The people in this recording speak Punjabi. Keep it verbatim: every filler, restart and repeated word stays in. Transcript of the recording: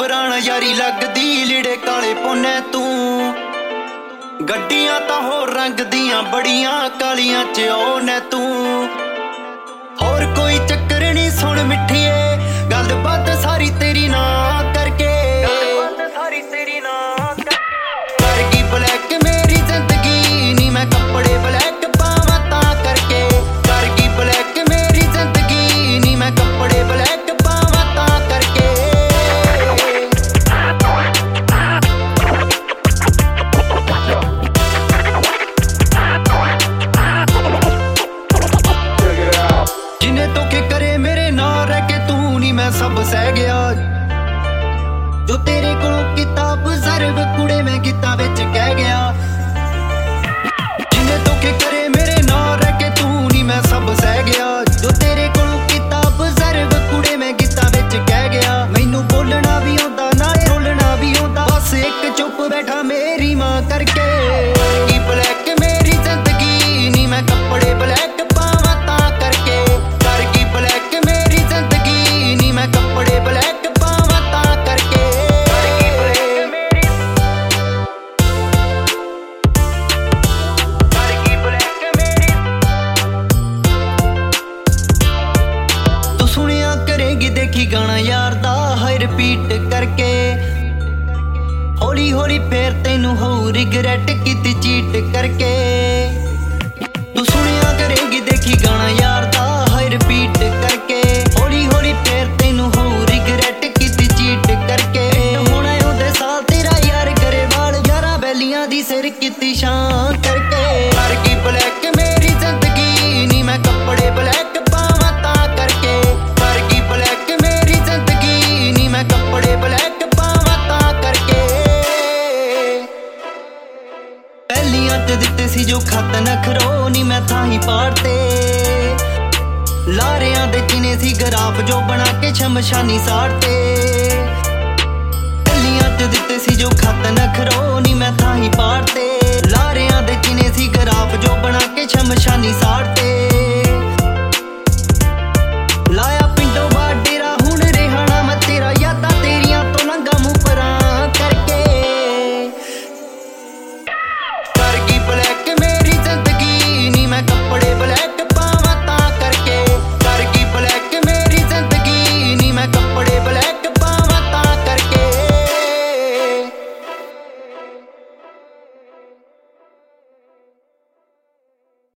ਬਰਾਣਾ ਯਾਰੀ ਲੱਗਦੀ ਲੀੜੇ ਕਾਲੇ ਪੋਨੇ ਤੂੰ ਗੱਡੀਆਂ ਤਾਂ ਹੋਰ ਰੰਗ ਦੀਆਂ ਬੜੀਆਂ ਕਾਲੀਆਂ ਚ ਉਹਨੇ ਤੂੰ ਹੋਰ ਕੋਈ ਚੱਕਰ ਨਹੀਂ ਸੁਣ ਮਿੱਠੀਏ ਗੱਲਬਾਤ ਸਾਰੀ ਤੇਰੀ ਨਾ ਕਰਕੇ ਗੱਲਬਾਤ ਸਾਰੀ ਤੇਰੀ ਨਾ ਕਰ ਗਈ ਬਲੈਕ ਮੇਰੀ ਜ਼ਿੰਦਗੀ ਨੀ ਮੈਂ ਕੱਪੜੇ ਬਲੈਕ ਪਾਵਾਂ ਤਾਂ ਕਰਕੇ ਕਰ ਗਈ ਬਲੈਕ ਮੇਰੀ ਜ਼ਿੰਦਗੀ ਨੀ ਮੈਂ ਕੱਪੜੇ ਬਲੈਕ ਪਾਵਾਂ ਤਾਂ ਕਰਕੇ ਜਿਨੇ ਧੋਖੇ ਕਰੇ ਮੇਰੇ ਨਾਲ ਰਹਿ ਕੇ ਤੂੰ ਨੀ ਮੈਂ ਸਭ ਸਹਿ ਗਿਆ ਜੋ ਤੇਰੇ ਕੋਲੋਂ ਕਿਤਾਬ ਜ਼ਰਬ ਕੁੜੇ ਮੈਂ ਗੀਤਾਂ ਵਿੱਚ ਕਹਿ ਗਿਆ ਜਿਨੇ ਧੋਖੇ ਕਰੇ ਮੇਰੇ ਨਾਲ ਰਹਿ ਕੇ ਤੂੰ ਨੀ ਮੈਂ ਸਭ ਸਹਿ ਗਿਆ ਜੋ ਤੇਰੇ ਕੋਲੋਂ ਕਿਤਾਬ ਜ਼ਰਬ ਕੁੜੇ ਮੈਂ ਗੀਤਾਂ ਵਿੱਚ ਕਹਿ ਗਿਆ ਮੈਨੂੰ ਬੋਲਣਾ ਵੀ ਆਉਂਦਾ ਨਾਲੇ ਰੋਲਣਾ ਵੀ ਆਉਂਦਾ ਬਸ ਇੱਕ ਚੁੱਪ ਬੈਠਾ ਮੇਰੀ ਮਾਂ ਕਰਕੇ ਕੀ ਬਲੈਕ ਮੇਰੀ ਜ਼ਿੰਦਗੀ ਨੀ ਮੈਂ ਕੱਪੜੇ ਬਲੈਕ ਪਾਵਾਂ ਤਾਂ ਕਰਕੇ ਕਰ ਗਈ ਬਲੈਕ ਮੇਰੀ ਜ਼ਿੰਦਗੀ ਨੀ ਮੈਂ ਕੱਪੜੇ ਬਲੈਕ ਪਾਵਾਂ ਤਾਂ ਕਰਕੇ ਕਰ ਗਈ ਬਲੈਕ ਮੇਰੀ ਕਰ ਗਈ ਬਲੈਕ ਮੇਰੀ ਤੂੰ ਸੁਣਿਆ ਕਰੇਗੀ ਦੇਖੀ ਗਾਣਾ ਯਾਰ ਦਾ ਹਾਈ ਰਿਪੀਟ ਕਰਕੇ ਹੌਲੀ ਹੌਲੀ ਫੇਰ ਤੈਨੂੰ ਹੋਊ ਰਿਗਰੈਟ ਕੀਤੀ ਚੀਟ ਕਰਕੇ ਤੂੰ ਸੁਣਿਆ ਕਰੇਗੀ ਦੇਖੀ ਗਾਣਾ ਯਾਰ ਦਾ ਹਾਈ ਰਿਪੀਟ ਕਰਕੇ ਹੌਲੀ ਹੌਲੀ ਫੇਰ ਤੈਨੂੰ ਹੋਊ ਰਿਗਰੈਟ ਕੀਤੀ ਚੀਟ ਕਰਕੇ ਹੁਣ ਉਹਦੇ ਸਾਲ ਤੇਰਾ ਯਾਰ ਗਰੇਵਾਲ ਯਾਰਾਂ ਬੈਲੀਆਂ ਦੀ ਸਿਰ ਕੀਤੀ ਛਾਂ ਕਰਕੇ ਕਰ ਗਈ ਬਲੈਕ ਮੇਰੀ ਜ਼ਿੰਦਗੀ ਨੀ ਮੈਂ ਕੱਪੜੇ ਬਲੈਕ ਪਾਵਾਂ ਤਾਂ ਕਰਕੇ ਕਰ ਗਈ ਬਲੈਕ ਮੇਰੀ ਜ਼ਿੰਦਗੀ ਨੀ ਮੈਂ ਕੱਪੜੇ ਬਲੈਕ ਪਾਵਾਂ ਤਾਂ ਕਰਕੇ ਪਹਿਲੀਆਂ ਤੇ ਦਿੱਤੇ ਸੀ ਜੋ ਖਤ ਨਖਰੋ ਨੀ ਮੈਂ ਥਾਂ ਹੀ ਪਾੜਤੇ ਲਾਰਿਆਂ ਦੇ ਕਿਨੇ ਸੀ ਗਰਾਫ ਜੋ ਬਣਾ ਕੇ ਸ਼ਮਸ਼ਾਨੀ ਸਾੜਤੇ ਪਹਿਲੀਆਂ ਤੇ ਦਿੱਤੇ ਸੀ ਜੋ ਖਤ ਨਖਰੋ ਨੀ ਮੈਂ ਥਾਂ ਹੀ ਪਾੜਤੇ ਲਾਰਿਆਂ ਦੇ ਕਿਨੇ ਸੀ ਗਰਾਫ ਜੋ ਬਣਾ ਕੇ ਸ਼ਮਸ਼ਾਨੀ ਸਾੜਤੇ